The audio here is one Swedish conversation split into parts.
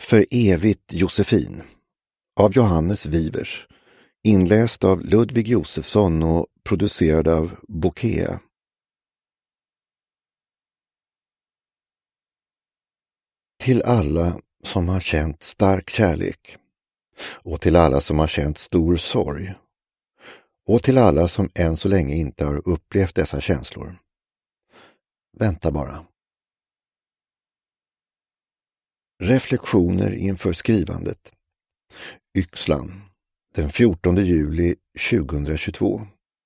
För evigt Josefin av Johannes Wivers, inläst av Ludvig Josefsson och producerad av Bokea. Till alla som har känt stark kärlek, och till alla som har känt stor sorg, och till alla som än så länge inte har upplevt dessa känslor. Vänta bara. Reflektioner inför skrivandet. Yxlan, den 14 juli 2022.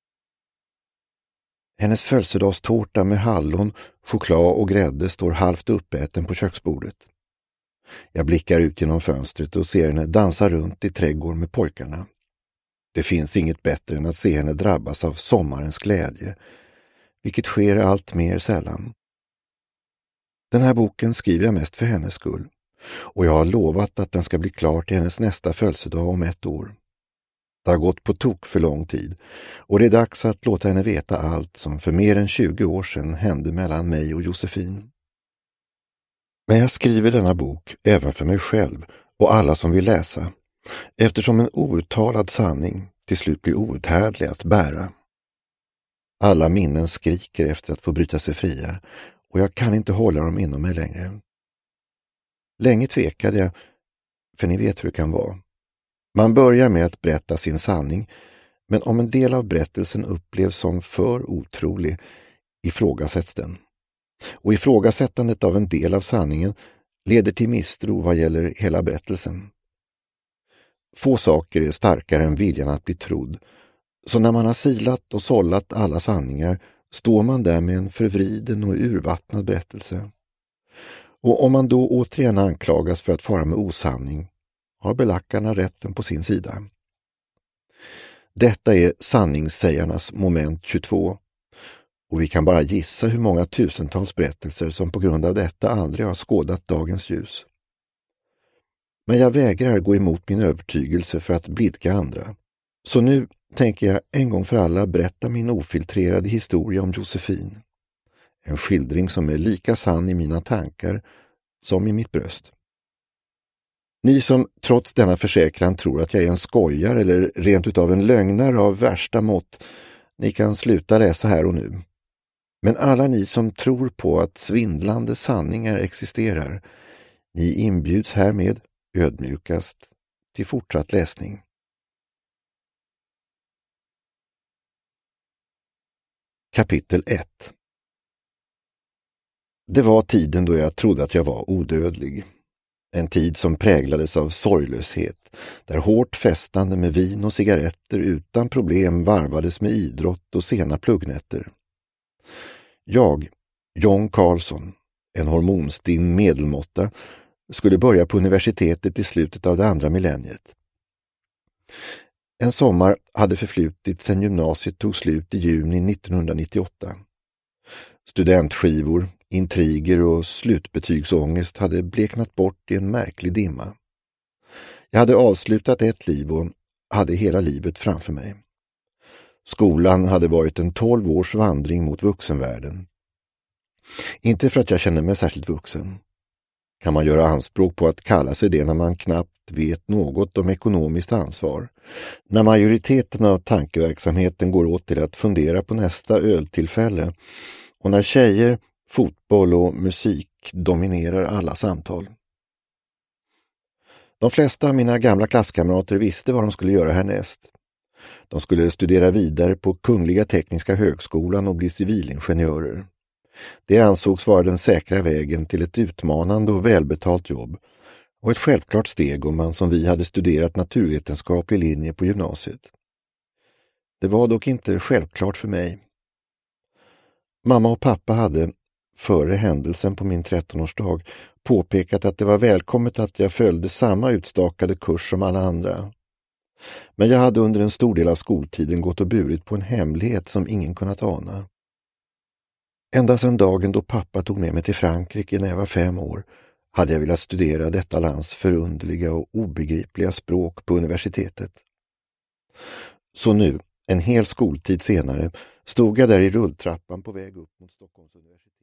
Hennes födelsedagstårta med hallon, choklad och grädde står halvt uppäten på köksbordet. Jag blickar ut genom fönstret och ser henne dansa runt i trädgården med pojkarna. Det finns inget bättre än att se henne drabbas av sommarens glädje, vilket sker allt mer sällan. Den här boken skriver jag mest för hennes skull, och jag har lovat att den ska bli klar till hennes nästa födelsedag om 1 år. Det har gått på tok för lång tid, och det är dags att låta henne veta allt som för mer än 20 år sedan hände mellan mig och Josefin. Men jag skriver denna bok även för mig själv och alla som vill läsa, eftersom en outtalad sanning till slut blir outhärdlig att bära. Alla minnen skriker efter att få bryta sig fria, och jag kan inte hålla dem inom mig längre. Länge tvekade jag, för ni vet hur det kan vara. Man börjar med att berätta sin sanning, men om en del av berättelsen upplevs som för otrolig, ifrågasätts den. Och ifrågasättandet av en del av sanningen leder till misstro vad gäller hela berättelsen. Få saker är starkare än viljan att bli trodd, så när man har silat och sållat alla sanningar står man där med en förvriden och urvattnad berättelse. Och om man då återigen anklagas för att fara med osanning, har belackarna rätten på sin sida. Detta är sanningssägarnas moment 22, och vi kan bara gissa hur många tusentals berättelser som på grund av detta aldrig har skådat dagens ljus. Men jag vägrar gå emot min övertygelse för att blidka andra. Så nu tänker jag en gång för alla berätta min ofiltrerade historia om Josefin. En skildring som är lika sann i mina tankar som i mitt bröst. Ni som trots denna försäkran tror att jag är en skojar eller rent utav en lögnare av värsta mått, ni kan sluta läsa här och nu. Men alla ni som tror på att svindlande sanningar existerar, ni inbjuds härmed ödmjukast till fortsatt läsning. Kapitel 1. Det var tiden då jag trodde att jag var odödlig. En tid som präglades av sorglöshet, där hårt festande med vin och cigaretter utan problem varvades med idrott och sena pluggnätter. Jag, John Carlson, en hormonstinn medelmåtta, skulle börja på universitetet i slutet av det andra millenniet. En sommar hade förflutit sedan gymnasiet tog slut i juni 1998. Studentskivor, intriger och slutbetygsångest hade bleknat bort i en märklig dimma. Jag hade avslutat ett liv och hade hela livet framför mig. Skolan hade varit en 12 års vandring mot vuxenvärlden. Inte för att jag känner mig särskilt vuxen. Kan man göra anspråk på att kalla sig det när man knappt vet något om ekonomiskt ansvar? När majoriteten av tankeverksamheten går åt till att fundera på nästa öltillfälle, och när tjejer, fotboll och musik dominerar alla samtal. De flesta av mina gamla klasskamrater visste vad de skulle göra härnäst. De skulle studera vidare på Kungliga Tekniska högskolan och bli civilingenjörer. Det ansågs vara den säkra vägen till ett utmanande och välbetalt jobb, och ett självklart steg om man som vi hade studerat naturvetenskaplig linje på gymnasiet. Det var dock inte självklart för mig. Mamma och pappa hade, före händelsen på min 13-årsdag, påpekat att det var välkommet att jag följde samma utstakade kurs som alla andra. Men jag hade under en stor del av skoltiden gått och burit på en hemlighet som ingen kunnat ana. Ända sedan dagen då pappa tog med mig till Frankrike när jag var 5 år hade jag velat studera detta lands förunderliga och obegripliga språk på universitetet. Så nu, en hel skoltid senare, stod jag där i rulltrappan på väg upp mot Stockholms universitet.